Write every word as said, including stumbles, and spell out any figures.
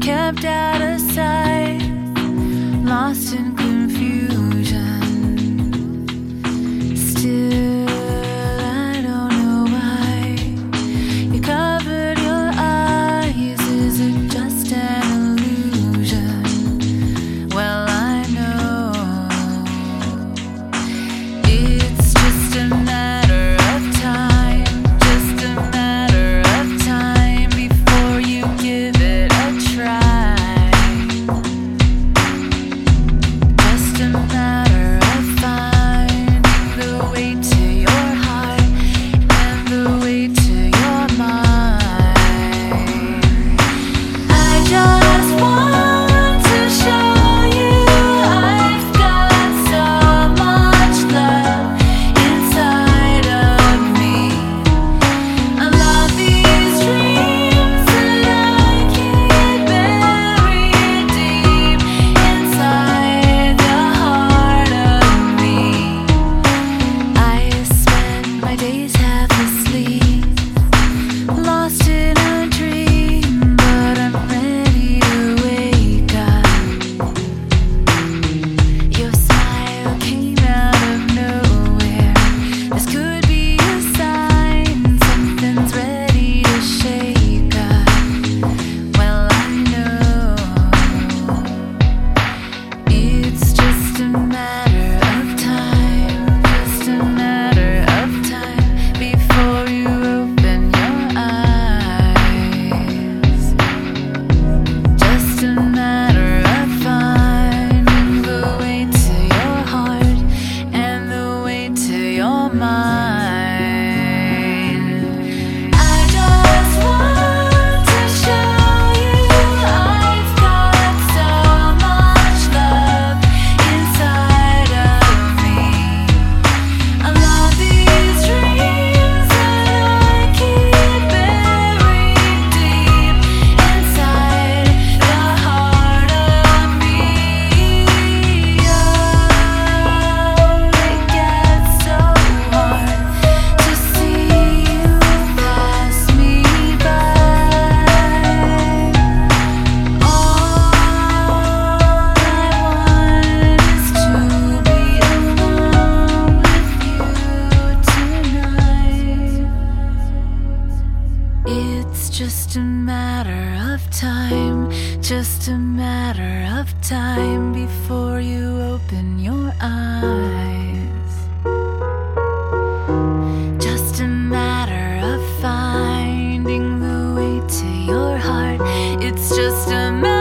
kept out of sight, lost in confusion. Still, I don't know why you covered your eyes. Is it just an illusion? Well, I know it's just a matter of time, just a matter of time before you give it a try. Just a matter of finding the way to your heart and the way to your mind. I just want to show you I've got so much love inside of me. I love these dreams that I keep buried deep inside the heart of me. I spend my days half asleep, lost in a dream, but I'm ready to wake up. Your smile came out of nowhere. This could be a sign something's ready to shake up. Well, I know it's just a matter of time, just a matter of time before you open your eyes. Just a matter of finding the way to your heart and the way to your mind. I just want to show you I've got so much love inside of me. I love these dreams that I keep buried deep inside the heart of me. Oh, it gets so hard to see you pass me by. All I want is to be alone with you tonight. It's just a matter of time, just a matter of time before you open your eyes. Just a matter of finding the way to your heart. It's just a matter